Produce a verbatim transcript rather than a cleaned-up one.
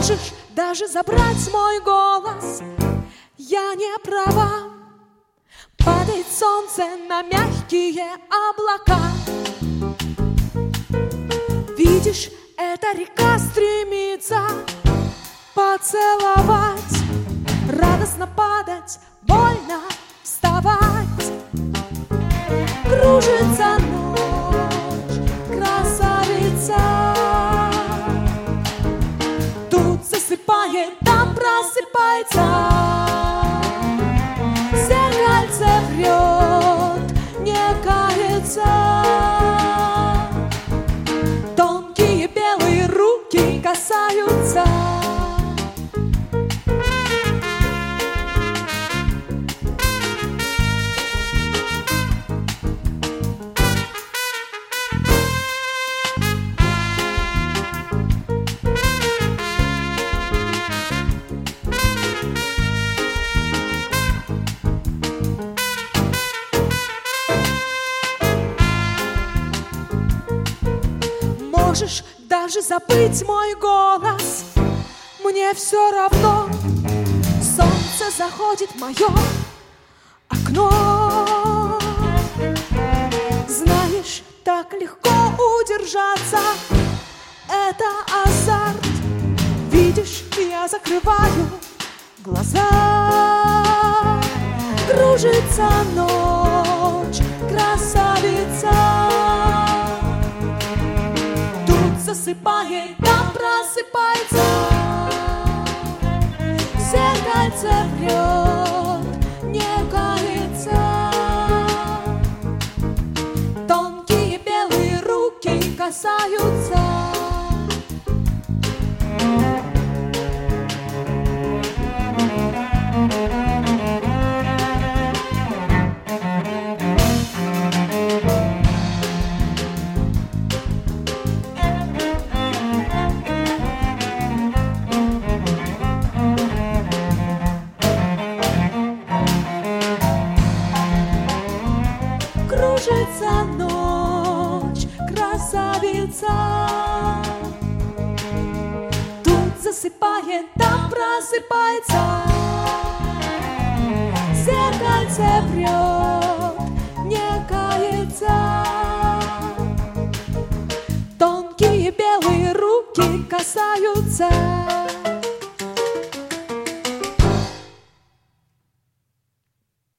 Можешь даже забрать мой голос, я не права. Падает солнце на мягкие облака. Видишь, эта река стремится поцеловать. Радостно падать, больно вставать. Кружится ночь, красавица. Тут засыпает, там просыпается. Зеркальце врет, не кается. Тонкие белые руки касаются. Можешь даже забыть мой голос, мне все равно. Солнце заходит в мое окно. Знаешь, так легко удержаться, это азарт. Видишь, я закрываю глаза. Кружится ночь, красавица. Засыпает, там просыпается. Зеркальце врет, не кается. Тонкие белые руки касаются. Кружится ночь, красавица. Тут засыпает, там просыпается. Зеркальце врет, не кается. Тонкие белые руки касаются.